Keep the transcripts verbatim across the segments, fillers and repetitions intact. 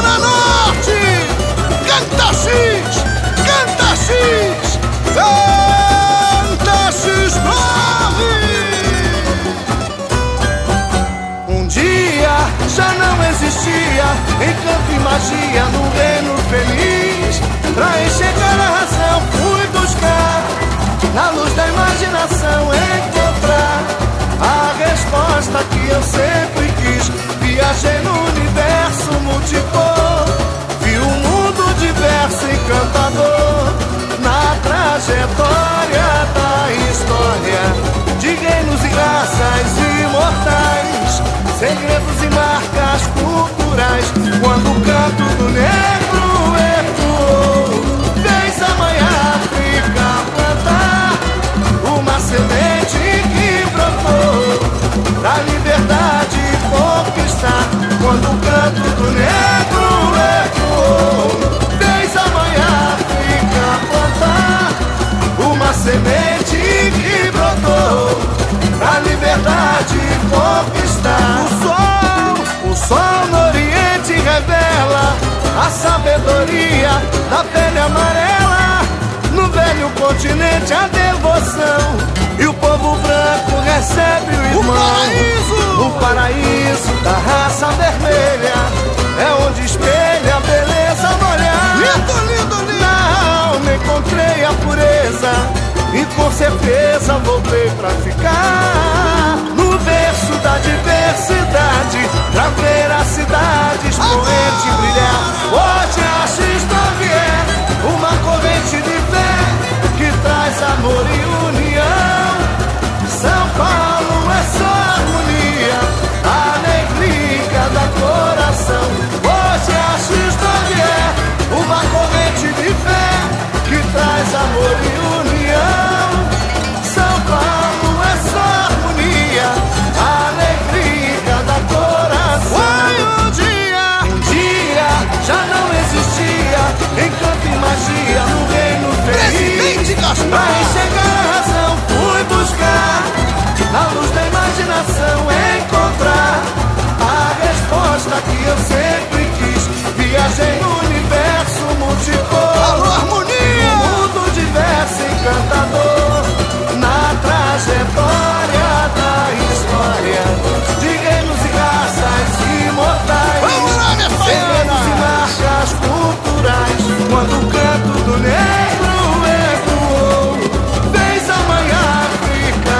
Zona Norte! Canta X! Canta X! Canta X nove! Um dia já não existia encanto e magia no reino feliz. Pra enxergar a razão fui buscar, na luz da imaginação encontrar a resposta que eu sempre quis. Viajei no universo multicor, vi um mundo diverso e encantador. Na trajetória da história de reinos e raças imortais, segredos e marcas culturais. Quando o canto do negro ecoou, fez a mãe África plantar uma semente que brotou pra liberdade conquistar. Quando o canto do negro ecoou, fez a mãe África plantar uma semente que brotou pra liberdade conquistar. O sol, o sol no Oriente revela a sabedoria da pele amarela. No velho continente a devoção, e o povo branco recebe o irmão. O paraíso, o paraíso da raça vermelha é onde espelha a beleza no olhar. Lindo, lindo, lindo. Na alma encontrei a pureza e com certeza voltei pra ficar. No berço da diversidade, pra ver a cidade expoente brilhar. Hoje a X nove é uma corrente de fé que traz amor e união. São Paulo é só harmonia, alegria em cada coração. Hoje a X nove é uma corrente de fé que traz amor e união. São Paulo é só harmonia, alegria em cada coração. Foi um dia, um dia já não existia encanto e magia no reino feliz. Pra enxergar a razão fui buscar, na luz da imaginação encontrar a resposta que eu sempre quis. Viajei no universo multicor, alô, harmonia! Um mundo diverso e encantador. Na trajetória da história de reinos e raças imortais, vamos lá, minha segredos e marcas culturais. Quando o canto do negro ecoou, fez a mãe África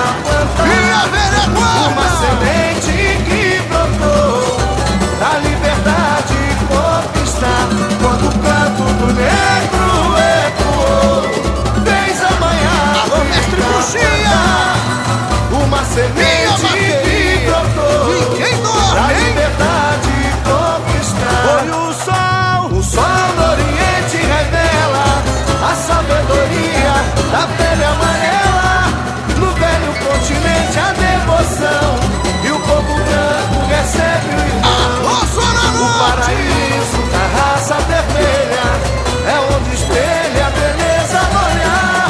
plantar uma semente que brotou da liberdade conquistar. Quando o canto do negro ecoou, fez a mãe África plantar uma semente que brotou da liberdade conquistar. Foi o sol, o sol do Oriente revela a sabedoria da pele amarela. No velho continente a devoção, e o povo branco recebe o irmão. O paraíso da raça vermelha é onde espelha a beleza no olhar.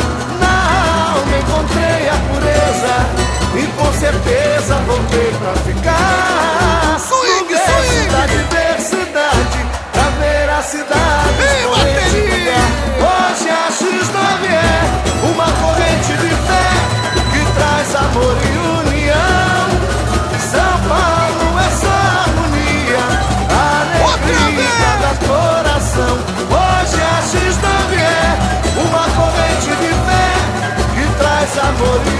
Na alma encontrei a pureza e com certeza voltei pra ficar. Swing, no swing da diversidade, pra ver a cidade expoente. Hoje a X nove é uma corrente de fé que traz amor e união. São Paulo é só harmonia, alegria em cada coração. Hoje a X nove é uma corrente de fé que traz amor e união.